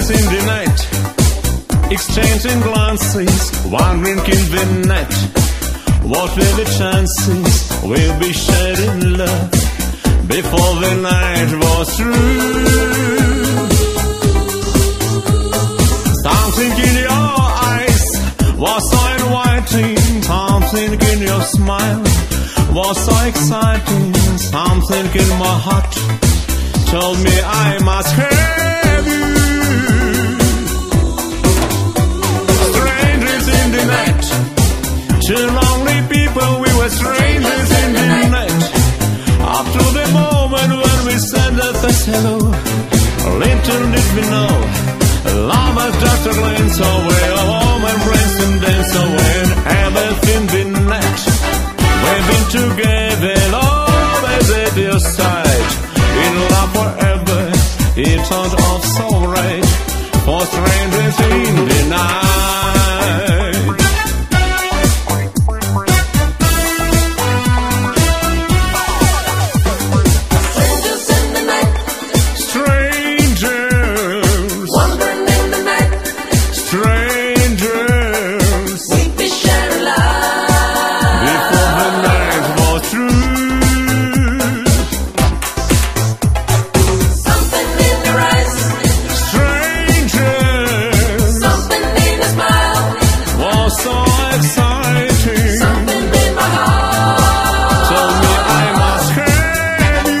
Strangers in the night, exchanging glances, wandering in the night. What will the chances we'll be sharing love before the night was through? Something in your eyes was so inviting, something in your smile was so exciting, something in my heart told me I must have you. Strangers in the night, two lonely people, we were strangers in the night. Up to the moment when we said the first hello, little did we know, love was just a glance away, a woman breaks and dance away, and everything been net. We've been together, always at your side, in love forever, it turned off so right, for strangers in the night. Strangers in the night, Strangers, wandering in the night, strangers, we'd be sharing love before the night was through. Something in your eyes, Strangers, something in a smile, was so exciting, something in my heart told me I must have you.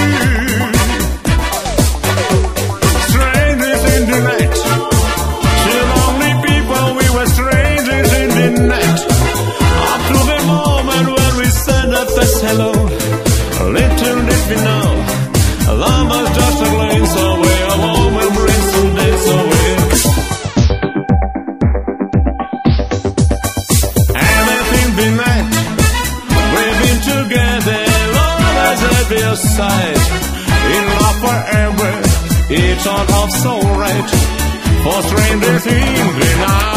Strangers in the night, two lonely people, we were strangers in the night. Up to the moment when we said the first hello, little did we know, love was just a glance away, a woman brings some days away. Everything been night, we've been together, always at your side, in love forever, it turned off so right, for strangers in the night.